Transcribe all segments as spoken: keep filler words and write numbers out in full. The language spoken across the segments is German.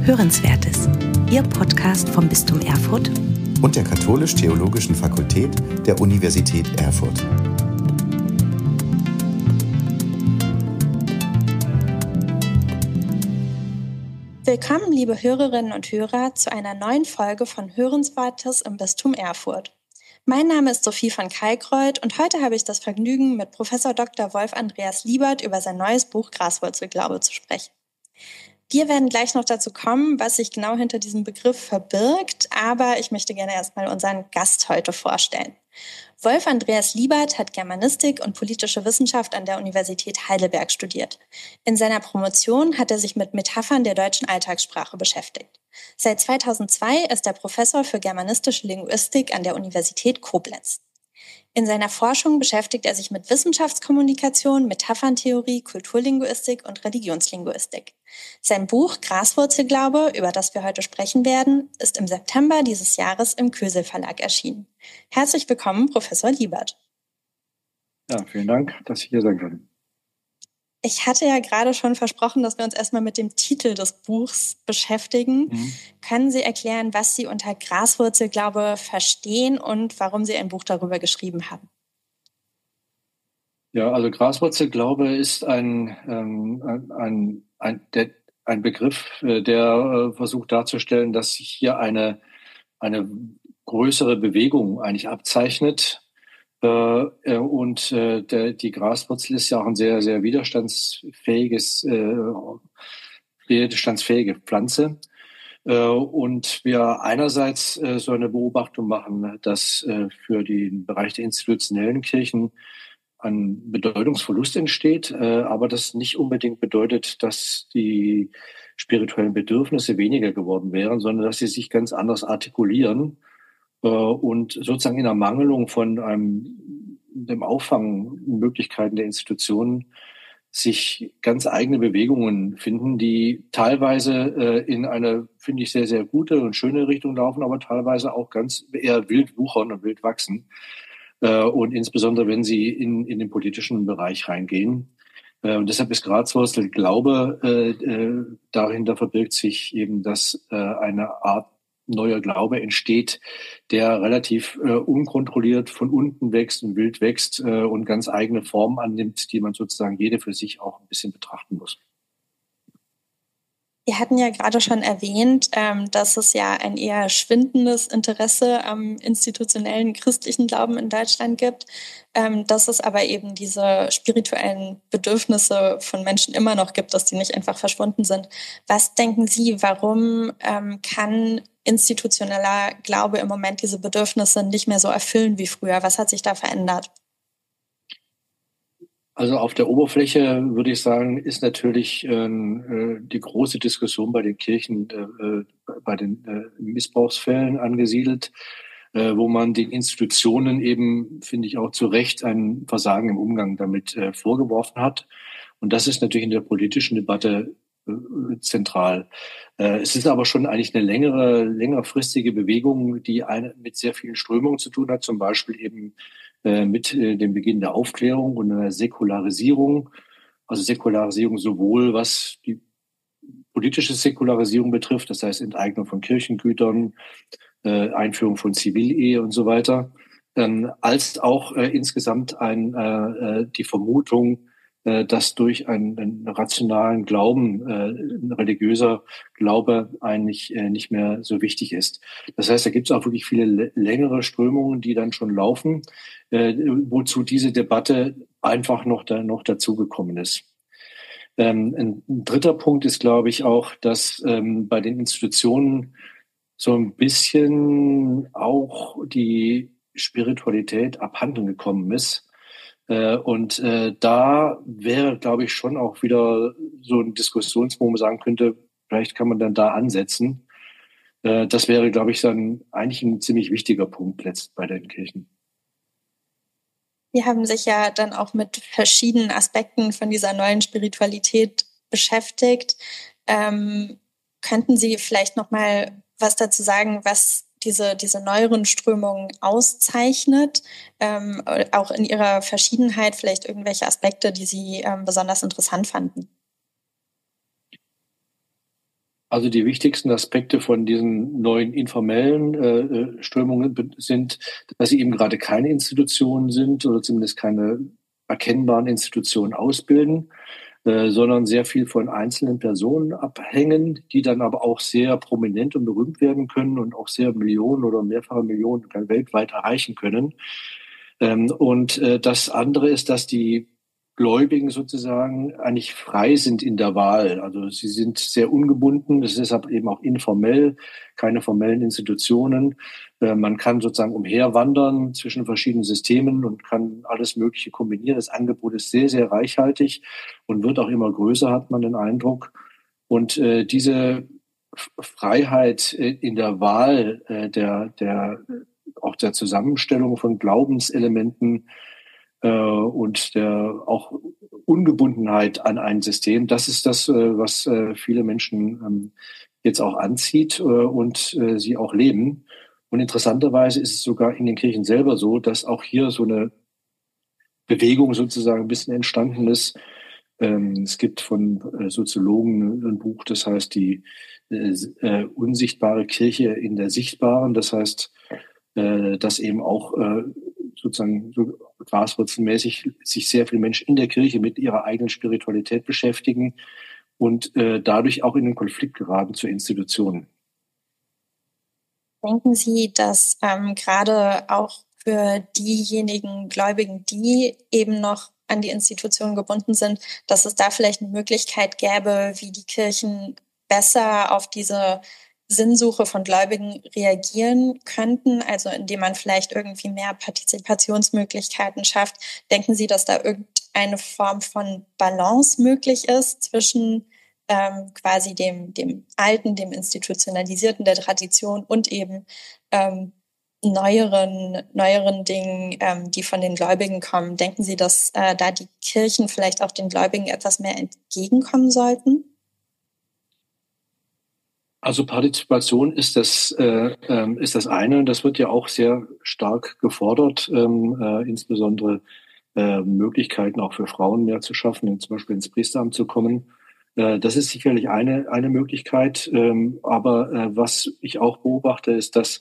Hörenswertes, Ihr Podcast vom Bistum Erfurt und der Katholisch-Theologischen Fakultät der Universität Erfurt. Willkommen, liebe Hörerinnen und Hörer, zu einer neuen Folge von Hörenswertes im Bistum Erfurt. Mein Name ist Sophie von Kalkreuth und heute habe ich das Vergnügen, mit Professor Doktor Wolf Andreas Liebert über sein neues Buch Graswurzelglaube zu sprechen. Wir werden gleich noch dazu kommen, was sich genau hinter diesem Begriff verbirgt, aber ich möchte gerne erstmal unseren Gast heute vorstellen. Wolf Andreas Liebert hat Germanistik und politische Wissenschaft an der Universität Heidelberg studiert. In seiner Promotion hat er sich mit Metaphern der deutschen Alltagssprache beschäftigt. Seit zweitausendzwei ist er Professor für germanistische Linguistik an der Universität Koblenz. In seiner Forschung beschäftigt er sich mit Wissenschaftskommunikation, Metapherntheorie, Kulturlinguistik und Religionslinguistik. Sein Buch Graswurzelglaube, über das wir heute sprechen werden, ist im September dieses Jahres im Kösel Verlag erschienen. Herzlich willkommen, Professor Liebert. Ja, vielen Dank, dass ich hier sein kann. Ich hatte ja gerade schon versprochen, dass wir uns erstmal mit dem Titel des Buchs beschäftigen. Mhm. Können Sie erklären, was Sie unter Graswurzelglaube verstehen und warum Sie ein Buch darüber geschrieben haben? Ja, also Graswurzelglaube ist ein, ähm, ein, ein, ein, der, ein Begriff, der äh, versucht darzustellen, dass sich hier eine, eine größere Bewegung eigentlich abzeichnet. Äh, und äh, der, die Graswurzel ist ja auch ein sehr, sehr widerstandsfähiges, äh, widerstandsfähige Pflanze. Äh, und wir einerseits äh, so eine Beobachtung machen, dass äh, für den Bereich der institutionellen Kirchen ein Bedeutungsverlust entsteht, äh, aber das nicht unbedingt bedeutet, dass die spirituellen Bedürfnisse weniger geworden wären, sondern dass sie sich ganz anders artikulieren. Und sozusagen in Ermangelung von einem, dem Auffangmöglichkeiten der Institutionen sich ganz eigene Bewegungen finden, die teilweise äh, in eine, finde ich, sehr, sehr gute und schöne Richtung laufen, aber teilweise auch ganz eher wild wuchern und wild wachsen. Äh, und insbesondere, wenn sie in, in den politischen Bereich reingehen. Äh, und deshalb ist Graswurzelglaube, äh, äh, dahinter verbirgt sich eben, dass äh, eine Art neuer Glaube entsteht, der relativ äh, unkontrolliert von unten wächst und wild wächst äh, und ganz eigene Formen annimmt, die man sozusagen jede für sich auch ein bisschen betrachten muss. Wir hatten ja gerade schon erwähnt, ähm, dass es ja ein eher schwindendes Interesse am institutionellen christlichen Glauben in Deutschland gibt, ähm, dass es aber eben diese spirituellen Bedürfnisse von Menschen immer noch gibt, dass die nicht einfach verschwunden sind. Was denken Sie, warum ähm, kann institutioneller Glaube im Moment diese Bedürfnisse nicht mehr so erfüllen wie früher? Was hat sich da verändert? Also auf der Oberfläche würde ich sagen, ist natürlich äh, die große Diskussion bei den Kirchen, äh, bei den äh, Missbrauchsfällen angesiedelt, äh, wo man den Institutionen eben, finde ich auch zu Recht, ein Versagen im Umgang damit äh, vorgeworfen hat. Und das ist natürlich in der politischen Debatte äh, zentral. Äh, es ist aber schon eigentlich eine längere, längerfristige Bewegung, die eine, mit sehr vielen Strömungen zu tun hat, zum Beispiel eben mit dem Beginn der Aufklärung und einer Säkularisierung, also Säkularisierung sowohl was die politische Säkularisierung betrifft, das heißt Enteignung von Kirchengütern, äh, Einführung von Zivilehe und so weiter, ähm, als auch äh, insgesamt ein, äh, die Vermutung, äh, dass durch einen, einen rationalen Glauben, äh, ein religiöser Glaube eigentlich äh, nicht mehr so wichtig ist. Das heißt, da gibt es auch wirklich viele längere Strömungen, die dann schon laufen, äh, wozu diese Debatte einfach noch, da, noch dazugekommen ist. Ähm, ein dritter Punkt ist, glaube ich, auch, dass ähm, bei den Institutionen so ein bisschen auch die Spiritualität abhanden gekommen ist. Äh, und äh, da wäre, glaube ich, schon auch wieder so ein Diskussionspunkt, wo man sagen könnte, vielleicht kann man dann da ansetzen. Äh, das wäre, glaube ich, dann eigentlich ein ziemlich wichtiger Punkt letzt bei den Kirchen. Sie haben sich ja dann auch mit verschiedenen Aspekten von dieser neuen Spiritualität beschäftigt. Ähm, könnten Sie vielleicht noch mal was dazu sagen, was diese, diese neueren Strömungen auszeichnet, ähm, auch in ihrer Verschiedenheit, vielleicht irgendwelche Aspekte, die Sie ähm, besonders interessant fanden? Also die wichtigsten Aspekte von diesen neuen informellen äh, Strömungen sind, dass sie eben gerade keine Institutionen sind oder zumindest keine erkennbaren Institutionen ausbilden, äh, sondern sehr viel von einzelnen Personen abhängen, die dann aber auch sehr prominent und berühmt werden können und auch sehr Millionen oder mehrfache Millionen weltweit erreichen können. Ähm, und äh, das andere ist, dass die Gläubigen sozusagen eigentlich frei sind in der Wahl. Also sie sind sehr ungebunden, das ist deshalb eben auch informell, keine formellen Institutionen. Äh, man kann sozusagen umherwandern zwischen verschiedenen Systemen und kann alles Mögliche kombinieren. Das Angebot ist sehr, sehr reichhaltig und wird auch immer größer, hat man den Eindruck. Und äh, diese F- Freiheit äh, in der Wahl äh, der, der, auch der Zusammenstellung von Glaubenselementen äh, und der auch Ungebundenheit an ein System, das ist das, äh, was äh, viele Menschen ähm, jetzt auch anzieht äh, und äh, sie auch leben. Und interessanterweise ist es sogar in den Kirchen selber so, dass auch hier so eine Bewegung sozusagen ein bisschen entstanden ist. Ähm, es gibt von äh, Soziologen ein Buch, das heißt die äh, äh, unsichtbare Kirche in der sichtbaren. Das heißt, äh, dass eben auch äh, sozusagen so graswurzelmäßig sich sehr viele Menschen in der Kirche mit ihrer eigenen Spiritualität beschäftigen und äh, dadurch auch in den Konflikt geraten zur Institution. Denken Sie, dass ähm, gerade auch für diejenigen Gläubigen, die eben noch an die Institutionen gebunden sind, dass es da vielleicht eine Möglichkeit gäbe, wie die Kirchen besser auf diese Sinnsuche von Gläubigen reagieren könnten, also indem man vielleicht irgendwie mehr Partizipationsmöglichkeiten schafft? Denken Sie, dass da irgendeine Form von Balance möglich ist zwischen ähm, quasi dem, dem Alten, dem Institutionalisierten, der Tradition und eben ähm, neueren, neueren Dingen, ähm, die von den Gläubigen kommen? Denken Sie, dass äh, da die Kirchen vielleicht auch den Gläubigen etwas mehr entgegenkommen sollten? Also Partizipation ist das, äh, ähm, ist das eine. Das wird ja auch sehr stark gefordert, ähm, äh, insbesondere äh, Möglichkeiten auch für Frauen mehr zu schaffen, zum Beispiel ins Priesteramt zu kommen. Äh, das ist sicherlich eine, eine Möglichkeit. Ähm, aber äh, was ich auch beobachte, ist, dass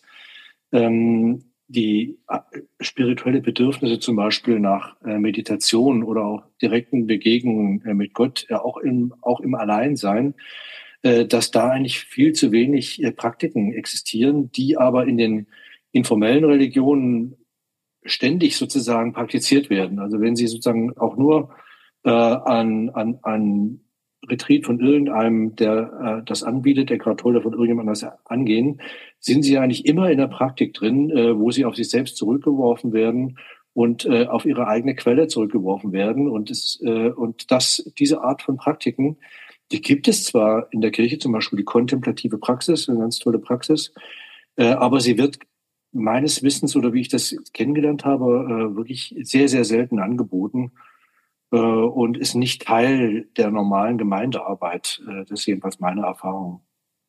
ähm, die äh, spirituelle Bedürfnisse zum Beispiel nach äh, Meditation oder auch direkten Begegnungen äh, mit Gott, äh, auch im, auch im Alleinsein, äh, dass da eigentlich viel zu wenig äh, Praktiken existieren, die aber in den informellen Religionen ständig sozusagen praktiziert werden. Also wenn Sie sozusagen auch nur äh, an, an, an Retreat von irgendeinem, der äh, das anbietet, der gerade von irgendjemandem das angehen, sind Sie eigentlich immer in der Praktik drin, äh, wo Sie auf sich selbst zurückgeworfen werden und äh, auf Ihre eigene Quelle zurückgeworfen werden. Und, es, äh, und das, diese Art von Praktiken, die gibt es zwar in der Kirche, zum Beispiel die kontemplative Praxis, eine ganz tolle Praxis, äh, aber sie wird meines Wissens oder wie ich das kennengelernt habe, äh, wirklich sehr, sehr selten angeboten äh, und ist nicht Teil der normalen Gemeindearbeit. Äh, das ist jedenfalls meine Erfahrung.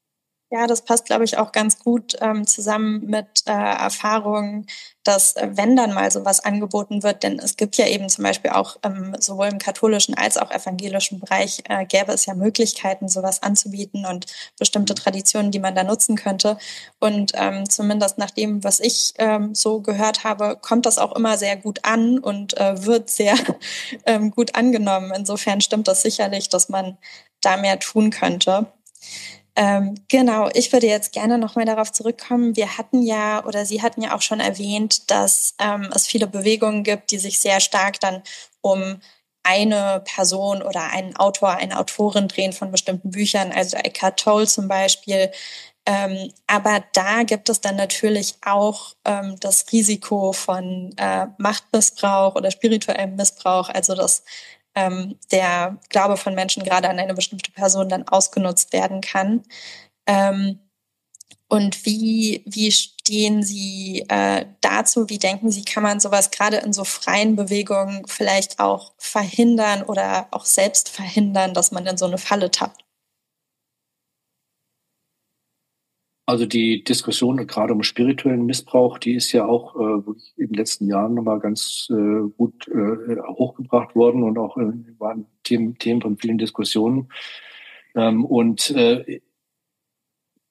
Ja, das passt, glaube ich, auch ganz gut ähm, zusammen mit äh, Erfahrungen, dass äh, wenn dann mal sowas angeboten wird, denn es gibt ja eben zum Beispiel auch ähm, sowohl im katholischen als auch evangelischen Bereich äh, gäbe es ja Möglichkeiten, sowas anzubieten und bestimmte Traditionen, die man da nutzen könnte. Und ähm, zumindest nach dem, was ich ähm, so gehört habe, kommt das auch immer sehr gut an und äh, wird sehr ähm, gut angenommen. Insofern stimmt das sicherlich, dass man da mehr tun könnte. Ähm, genau, ich würde jetzt gerne nochmal darauf zurückkommen. Wir hatten ja, oder Sie hatten ja auch schon erwähnt, dass ähm, es viele Bewegungen gibt, die sich sehr stark dann um eine Person oder einen Autor, eine Autorin drehen von bestimmten Büchern, also Eckhart Tolle zum Beispiel. Ähm, aber da gibt es dann natürlich auch ähm, das Risiko von äh, Machtmissbrauch oder spirituellem Missbrauch, also dass ähm, der Glaube von Menschen gerade an eine bestimmte Person dann ausgenutzt werden kann. Ähm, und wie, wie stehen Sie äh, dazu? Wie denken Sie, kann man sowas gerade in so freien Bewegungen vielleicht auch verhindern oder auch selbst verhindern, dass man in so eine Falle tappt? Also die Diskussion gerade um spirituellen Missbrauch, die ist ja auch äh, wirklich in den letzten Jahren nochmal ganz äh, gut äh, hochgebracht worden und auch äh, waren Themen, Themen von vielen Diskussionen. Ähm, und äh,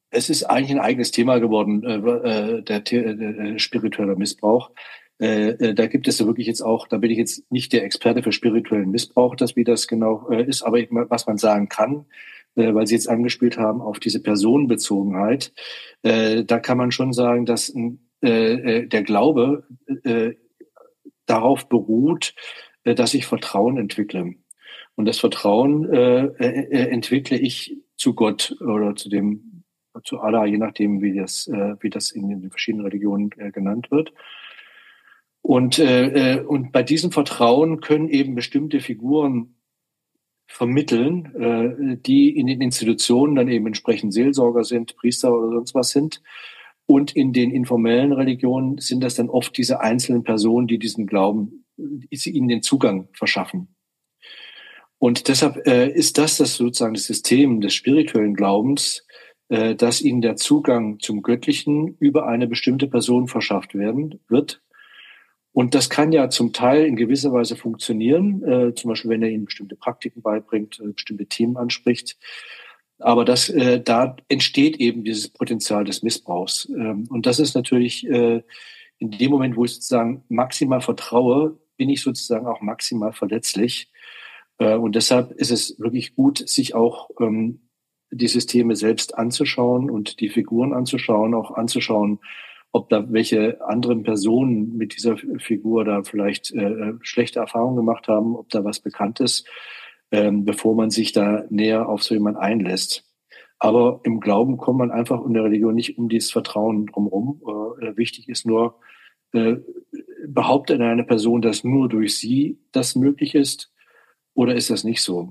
es ist eigentlich ein eigenes Thema geworden, äh, der, der, der spirituelle Missbrauch. Äh, da gibt es ja wirklich jetzt auch, da bin ich jetzt nicht der Experte für spirituellen Missbrauch, das wie das genau äh, ist, aber ich, was man sagen kann, äh, weil Sie jetzt angespielt haben auf diese Personenbezogenheit, äh, da kann man schon sagen, dass äh, der Glaube äh, darauf beruht, äh, dass ich Vertrauen entwickle. Und das Vertrauen äh, äh, entwickle ich zu Gott oder zu dem, zu Allah, je nachdem, wie das, äh, wie das in den verschiedenen Religionen äh, genannt wird. Und, äh, und bei diesem Vertrauen können eben bestimmte Figuren vermitteln, äh, die in den Institutionen dann eben entsprechend Seelsorger sind, Priester oder sonst was sind. Und in den informellen Religionen sind das dann oft diese einzelnen Personen, die diesen Glauben, die ihnen den Zugang verschaffen. Und deshalb äh, ist das das sozusagen das System des spirituellen Glaubens, äh, dass ihnen der Zugang zum Göttlichen über eine bestimmte Person verschafft werden wird. Und das kann ja zum Teil in gewisser Weise funktionieren, äh, zum Beispiel wenn er ihnen bestimmte Praktiken beibringt, äh, bestimmte Themen anspricht. Aber das, äh, da entsteht eben dieses Potenzial des Missbrauchs. Ähm, und das ist natürlich äh, in dem Moment, wo ich sozusagen maximal vertraue, bin ich sozusagen auch maximal verletzlich. Äh, und deshalb ist es wirklich gut, sich auch ähm, die Systeme selbst anzuschauen und die Figuren anzuschauen, auch anzuschauen, ob da welche anderen Personen mit dieser Figur da vielleicht äh, schlechte Erfahrungen gemacht haben, ob da was bekannt ist, ähm, bevor man sich da näher auf so jemanden einlässt. Aber im Glauben kommt man einfach in der Religion nicht um dieses Vertrauen drumherum. Äh, wichtig ist nur, äh, behauptet eine Person, dass nur durch sie das möglich ist, oder ist das nicht so?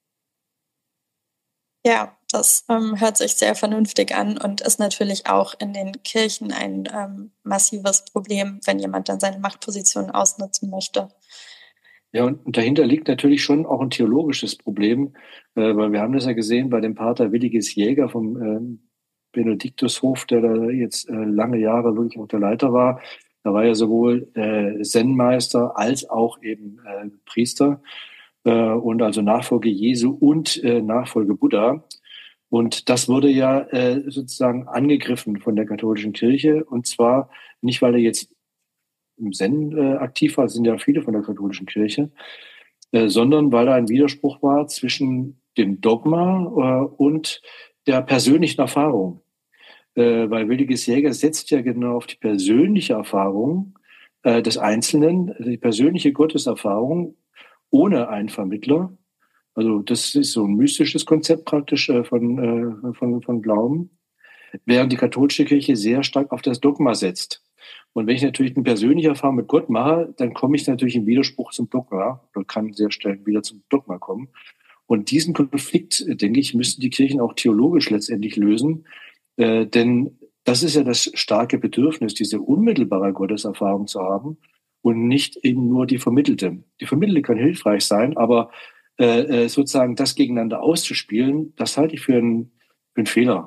Ja, das ähm, hört sich sehr vernünftig an und ist natürlich auch in den Kirchen ein ähm, massives Problem, wenn jemand dann seine Machtposition ausnutzen möchte. Ja, und dahinter liegt natürlich schon auch ein theologisches Problem, äh, weil wir haben das ja gesehen bei dem Pater Willigis Jäger vom äh, Benediktushof, der da jetzt äh, lange Jahre wirklich auch der Leiter war. Da war er sowohl äh, Zen-Meister als auch eben äh, Priester äh, und also Nachfolge Jesu und äh, Nachfolge Buddha. Und das wurde ja äh, sozusagen angegriffen von der katholischen Kirche, und zwar nicht, weil er jetzt im Zen äh, aktiv war, das sind ja viele von der katholischen Kirche, äh, sondern weil da ein Widerspruch war zwischen dem Dogma äh, und der persönlichen Erfahrung. Äh, weil Willigis Jäger setzt ja genau auf die persönliche Erfahrung äh, des Einzelnen, die persönliche Gotteserfahrung ohne einen Vermittler. Also das ist so ein mystisches Konzept praktisch äh, von, äh, von, von Glauben, während die katholische Kirche sehr stark auf das Dogma setzt. Und wenn ich natürlich eine persönliche Erfahrung mit Gott mache, dann komme ich natürlich im Widerspruch zum Dogma oder kann sehr schnell wieder zum Dogma kommen. Und diesen Konflikt, denke ich, müssen die Kirchen auch theologisch letztendlich lösen. Äh, denn das ist ja das starke Bedürfnis, diese unmittelbare Gotteserfahrung zu haben und nicht eben nur die vermittelte. Die vermittelte kann hilfreich sein, aber äh, sozusagen das gegeneinander auszuspielen, das halte ich für einen, für einen Fehler.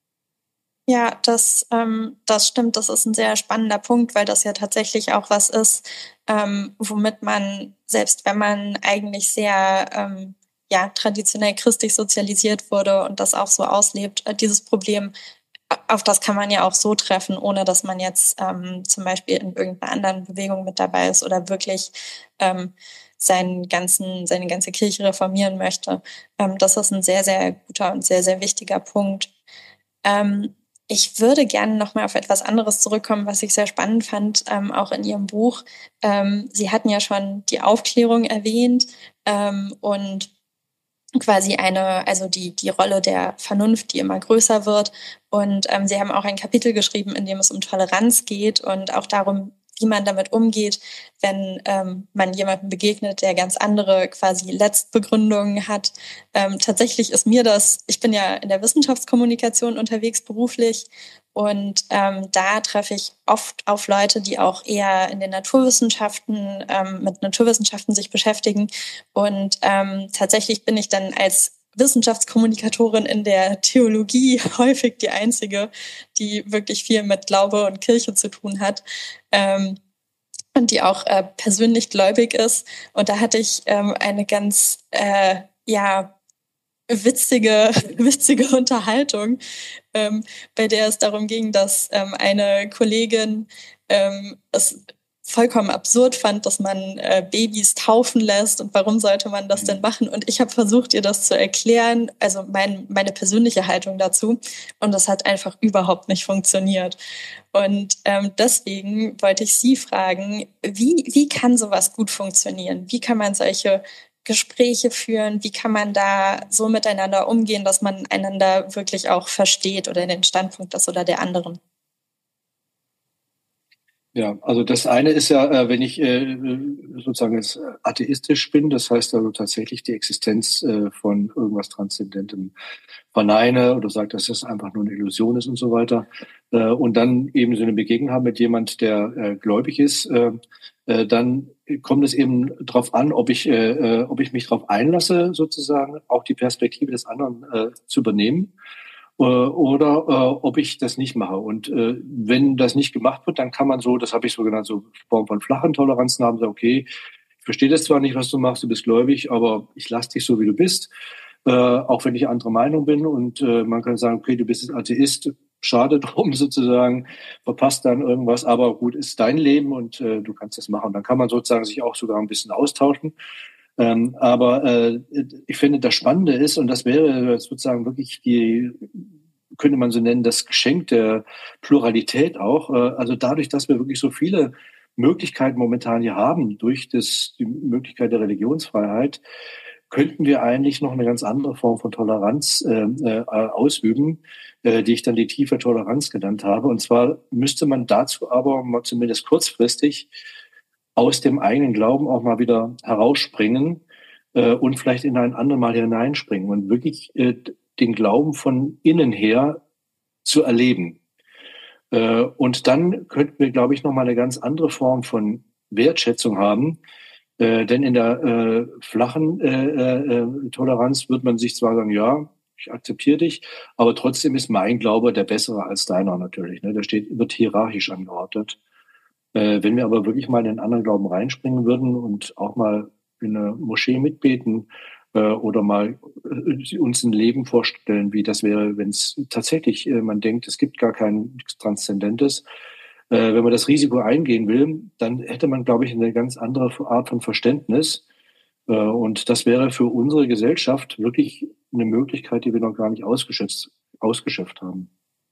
Ja, das, ähm, das stimmt. Das ist ein sehr spannender Punkt, weil das ja tatsächlich auch was ist, ähm, womit man, selbst wenn man eigentlich sehr ähm, ja, traditionell christlich sozialisiert wurde und das auch so auslebt, äh, dieses Problem, auf das kann man ja auch so treffen, ohne dass man jetzt ähm, zum Beispiel in irgendeiner anderen Bewegung mit dabei ist oder wirklich ähm, seinen ganzen, seine ganze Kirche reformieren möchte. Ähm, das ist ein sehr, sehr guter und sehr, sehr wichtiger Punkt. Ähm, Ich würde gerne noch mal auf etwas anderes zurückkommen, was ich sehr spannend fand, ähm, auch in Ihrem Buch. Ähm, Sie hatten ja schon die Aufklärung erwähnt ähm, und quasi eine, also die, die Rolle der Vernunft, die immer größer wird. Und ähm, Sie haben auch ein Kapitel geschrieben, in dem es um Toleranz geht und auch darum, wie man damit umgeht, wenn ähm, man jemandem begegnet, der ganz andere quasi Letztbegründungen hat. Ähm, tatsächlich ist mir das, ich bin ja in der Wissenschaftskommunikation unterwegs beruflich und ähm, da treffe ich oft auf Leute, die auch eher in den Naturwissenschaften, ähm, mit Naturwissenschaften sich beschäftigen. Und ähm, tatsächlich bin ich dann als Wissenschaftskommunikatorin in der Theologie häufig die einzige, die wirklich viel mit Glaube und Kirche zu tun hat ähm, und die auch äh, persönlich gläubig ist. Und da hatte ich ähm, eine ganz, äh, ja, witzige, witzige Unterhaltung, ähm, bei der es darum ging, dass ähm, eine Kollegin ähm, es vollkommen absurd fand, dass man äh, Babys taufen lässt und warum sollte man das denn machen? Und ich habe versucht, ihr das zu erklären, also mein, meine persönliche Haltung dazu. Und das hat einfach überhaupt nicht funktioniert. Und ähm, deswegen wollte ich Sie fragen, wie, wie kann sowas gut funktionieren? Wie kann man solche Gespräche führen? Wie kann man da so miteinander umgehen, dass man einander wirklich auch versteht oder den Standpunkt des oder der anderen? Ja, also das eine ist ja, äh, wenn ich äh, sozusagen jetzt atheistisch bin, das heißt also tatsächlich die Existenz äh, von irgendwas Transzendentem verneine oder sage, dass das einfach nur eine Illusion ist und so weiter. Äh, und dann eben so eine Begegnung haben mit jemand, der äh, gläubig ist, äh, äh, dann kommt es eben darauf an, ob ich, äh, äh, ob ich mich darauf einlasse, sozusagen auch die Perspektive des anderen äh, zu übernehmen. Oder äh, ob ich das nicht mache. Und äh, wenn das nicht gemacht wird, dann kann man so, das habe ich so genannt, so Form von flachen Toleranzen haben, so okay, ich verstehe das zwar nicht, was du machst, du bist gläubig, aber ich lasse dich so, wie du bist, äh, auch wenn ich anderer Meinung bin. Und äh, man kann sagen, okay, du bist jetzt Atheist, schade drum sozusagen, verpasst dann irgendwas, aber gut, ist dein Leben und äh, du kannst das machen. Und dann kann man sozusagen sich auch sogar ein bisschen austauschen. Ähm, aber äh, ich finde, das Spannende ist, und das wäre sozusagen wirklich die, könnte man so nennen, das Geschenk der Pluralität auch. Äh, also dadurch, dass wir wirklich so viele Möglichkeiten momentan hier haben, durch das, die Möglichkeit der Religionsfreiheit, könnten wir eigentlich noch eine ganz andere Form von Toleranz äh, äh, ausüben, äh, die ich dann die tiefe Toleranz genannt habe. Und zwar müsste man dazu aber mal zumindest kurzfristig aus dem eigenen Glauben auch mal wieder herausspringen äh, und vielleicht in einen anderen Mal hineinspringen und wirklich äh, den Glauben von innen her zu erleben. Äh, und dann könnten wir, glaube ich, noch mal eine ganz andere Form von Wertschätzung haben. Äh, denn in der äh, flachen äh, äh, Toleranz wird man sich zwar sagen, ja, ich akzeptiere dich, aber trotzdem ist mein Glaube der bessere als deiner natürlich. Ne? Der steht, wird hierarchisch angeordnet. Äh, wenn wir aber wirklich mal in den anderen Glauben reinspringen würden und auch mal in eine Moschee mitbeten äh, oder mal äh, uns ein Leben vorstellen, wie das wäre, wenn es tatsächlich, äh, man denkt, es gibt gar kein Transzendentes. Äh, wenn man das Risiko eingehen will, dann hätte man, glaube ich, eine ganz andere Art von Verständnis. Äh, und das wäre für unsere Gesellschaft wirklich eine Möglichkeit, die wir noch gar nicht ausgeschöpft, ausgeschöpft haben.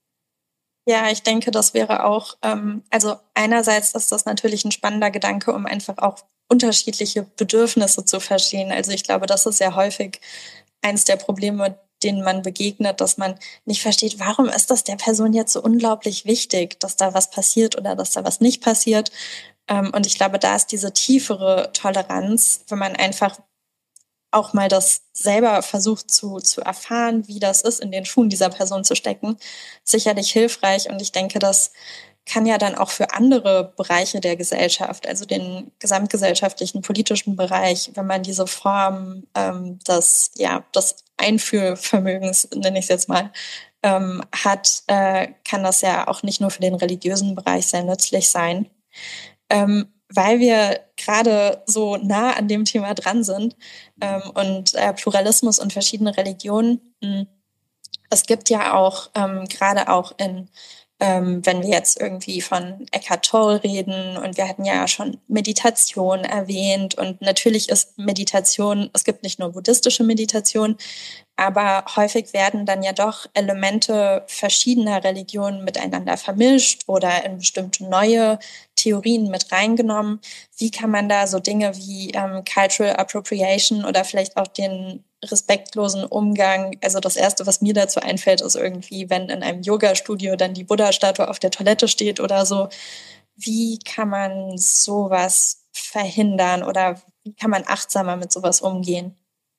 Ja, ich denke, das wäre auch, ähm, also einerseits ist das natürlich ein spannender Gedanke, um einfach auch unterschiedliche Bedürfnisse zu verstehen. Also ich glaube, das ist ja häufig eins der Probleme, denen man begegnet, dass man nicht versteht, warum ist das der Person jetzt so unglaublich wichtig, dass da was passiert oder dass da was nicht passiert. Ähm, und ich glaube, da ist diese tiefere Toleranz, wenn man einfach auch mal das selber versucht zu, zu erfahren, wie das ist, in den Schuhen dieser Person zu stecken, sicherlich hilfreich. Und ich denke, das kann ja dann auch für andere Bereiche der Gesellschaft, also den gesamtgesellschaftlichen politischen Bereich, wenn man diese Form ähm, des, ja, des Einfühlvermögens, nenne ich es jetzt mal, ähm, hat, äh, kann das ja auch nicht nur für den religiösen Bereich sehr nützlich sein. Ähm, weil wir gerade so nah an dem Thema dran sind ähm, und äh, Pluralismus und verschiedene Religionen. Mh, es gibt ja auch, ähm, gerade auch in, ähm, wenn wir jetzt irgendwie von Eckhart Tolle reden und wir hatten ja schon Meditation erwähnt und natürlich ist Meditation, es gibt nicht nur buddhistische Meditation, aber häufig werden dann ja doch Elemente verschiedener Religionen miteinander vermischt oder in bestimmte neue Theorien mit reingenommen. Wie kann man da so Dinge wie ähm, Cultural Appropriation oder vielleicht auch den respektlosen Umgang, also das Erste, was mir dazu einfällt, ist irgendwie, wenn in einem Yoga-Studio dann die Buddha-Statue auf der Toilette steht oder so. Wie kann man sowas verhindern oder wie kann man achtsamer mit sowas umgehen?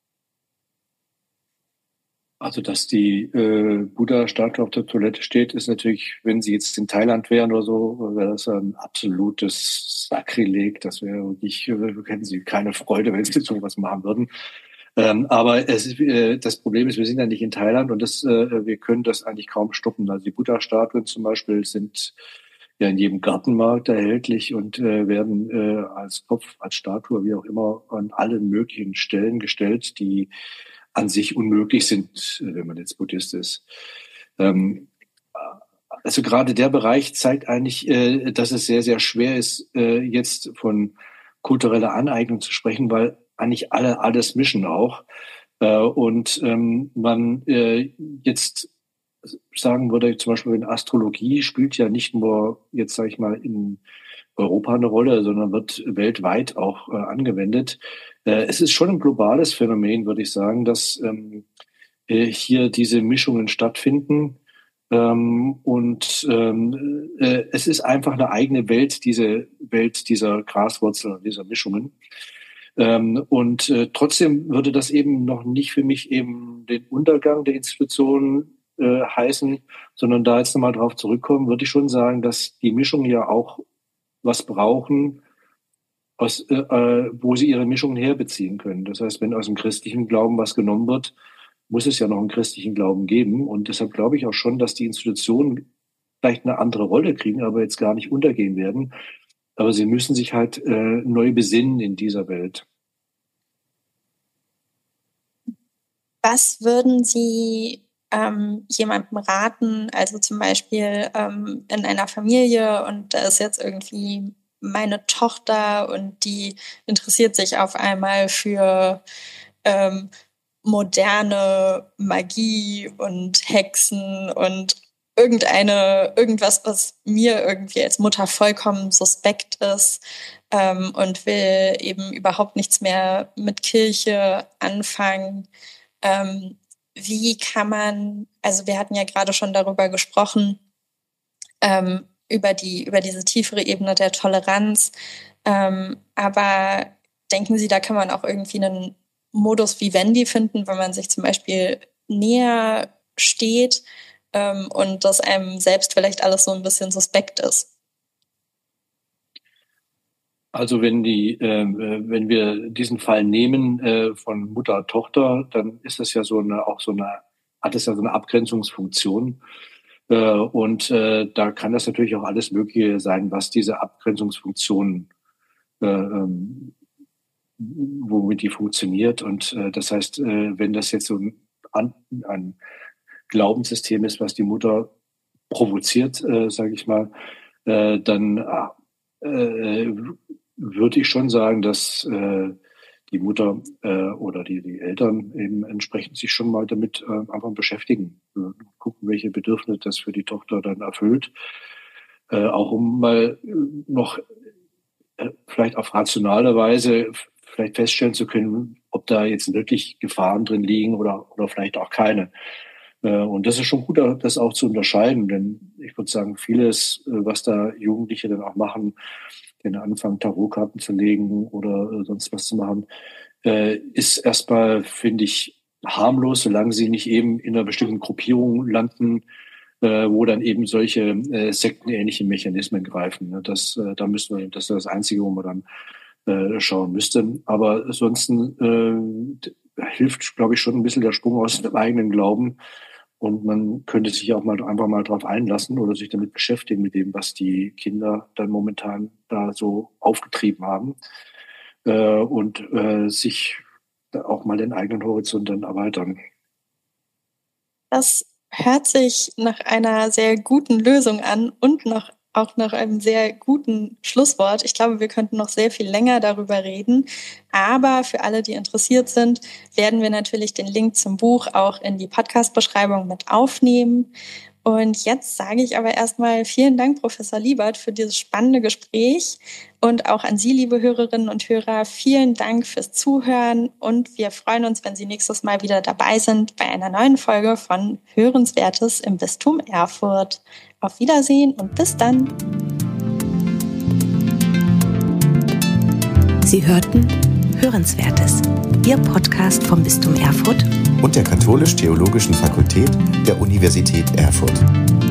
Also, dass die äh, Buddha-Statue auf der Toilette steht, ist natürlich, wenn sie jetzt in Thailand wären oder so, wäre das ein absolutes Sakrileg. Das wäre wirklich, äh, hätten sie keine Freude, wenn sie sowas machen würden. Ähm, aber es ist, äh, das Problem ist, wir sind ja nicht in Thailand und das, äh, wir können das eigentlich kaum stoppen. Also die Buddha-Statuen zum Beispiel sind ja in jedem Gartenmarkt erhältlich und äh, werden äh, als Kopf, als Statue, wie auch immer, an allen möglichen Stellen gestellt, die an sich unmöglich sind, wenn man jetzt Buddhist ist. Ähm, also gerade der Bereich zeigt eigentlich, äh, dass es sehr, sehr schwer ist, äh, jetzt von kultureller Aneignung zu sprechen, weil eigentlich alle alles mischen auch. Äh, und ähm, man äh, jetzt sagen würde, zum Beispiel in Astrologie spielt ja nicht nur jetzt, sage ich mal, in Europa eine Rolle, sondern wird weltweit auch äh, angewendet. Äh, es ist schon ein globales Phänomen, würde ich sagen, dass ähm, äh, hier diese Mischungen stattfinden. Ähm, und ähm, äh, es ist einfach eine eigene Welt, diese Welt dieser Graswurzeln und dieser Mischungen. Ähm, und äh, trotzdem würde das eben noch nicht für mich eben den Untergang der Institutionen äh, heißen, sondern da jetzt nochmal drauf zurückkommen, würde ich schon sagen, dass die Mischungen ja auch was brauchen, aus, äh, wo sie ihre Mischungen herbeziehen können. Das heißt, wenn aus dem christlichen Glauben was genommen wird, muss es ja noch einen christlichen Glauben geben. Und deshalb glaube ich auch schon, dass die Institutionen vielleicht eine andere Rolle kriegen, aber jetzt gar nicht untergehen werden. Aber sie müssen sich halt äh, neu besinnen in dieser Welt. Was würden Sie ähm, jemandem raten, also zum Beispiel ähm, in einer Familie und da ist jetzt irgendwie meine Tochter und die interessiert sich auf einmal für ähm, moderne Magie und Hexen und irgendeine, irgendwas, was mir irgendwie als Mutter vollkommen suspekt ist ähm, und will eben überhaupt nichts mehr mit Kirche anfangen. Ähm, wie kann man, also wir hatten ja gerade schon darüber gesprochen, ähm, über die, über diese tiefere Ebene der Toleranz, ähm, aber denken Sie, da kann man auch irgendwie einen Modus vivendi finden, wenn man sich zum Beispiel näher steht ähm, und dass einem selbst vielleicht alles so ein bisschen suspekt ist? Also wenn die, äh, wenn wir diesen Fall nehmen äh, von Mutter Tochter, dann ist das ja so eine, auch so eine, hat es ja so eine Abgrenzungsfunktion. Äh, und äh, da kann das natürlich auch alles Mögliche sein, was diese Abgrenzungsfunktion äh, ähm, womit die funktioniert. Und äh, das heißt, äh, wenn das jetzt so ein, ein Glaubenssystem ist, was die Mutter provoziert, äh, sage ich mal, äh, dann äh, würde ich schon sagen, dass äh, die Mutter äh, oder die, die Eltern eben entsprechend sich schon mal damit äh, einfach beschäftigen, äh, gucken, welche Bedürfnisse das für die Tochter dann erfüllt, äh, auch um mal noch äh, vielleicht auf rationale Weise vielleicht feststellen zu können, ob da jetzt wirklich Gefahren drin liegen oder, oder vielleicht auch keine. Und das ist schon gut, das auch zu unterscheiden, denn ich würde sagen, vieles, was da Jugendliche dann auch machen, den anfangen, Tarotkarten zu legen oder sonst was zu machen, ist erstmal, finde ich, harmlos, solange sie nicht eben in einer bestimmten Gruppierung landen, wo dann eben solche sektenähnliche Mechanismen greifen. Das, da müssen wir, das ist das Einzige, wo man dann schauen müsste. Aber ansonsten äh, hilft, glaube ich, schon ein bisschen der Sprung aus dem eigenen Glauben. Und man könnte sich auch mal einfach mal drauf einlassen oder sich damit beschäftigen, mit dem, was die Kinder dann momentan da so aufgetrieben haben. Äh, und äh, sich auch mal den eigenen Horizont dann erweitern. Das hört sich nach einer sehr guten Lösung an und noch auch nach einem sehr guten Schlusswort. Ich glaube, wir könnten noch sehr viel länger darüber reden. Aber für alle, die interessiert sind, werden wir natürlich den Link zum Buch auch in die Podcast-Beschreibung mit aufnehmen. Und jetzt sage ich aber erstmal vielen Dank, Professor Liebert, für dieses spannende Gespräch. Und auch an Sie, liebe Hörerinnen und Hörer, vielen Dank fürs Zuhören. Und wir freuen uns, wenn Sie nächstes Mal wieder dabei sind bei einer neuen Folge von Hörenswertes im Bistum Erfurt. Auf Wiedersehen und bis dann. Sie hörten Hörenswertes, Ihr Podcast vom Bistum Erfurt und der Katholisch-Theologischen Fakultät der Universität Erfurt.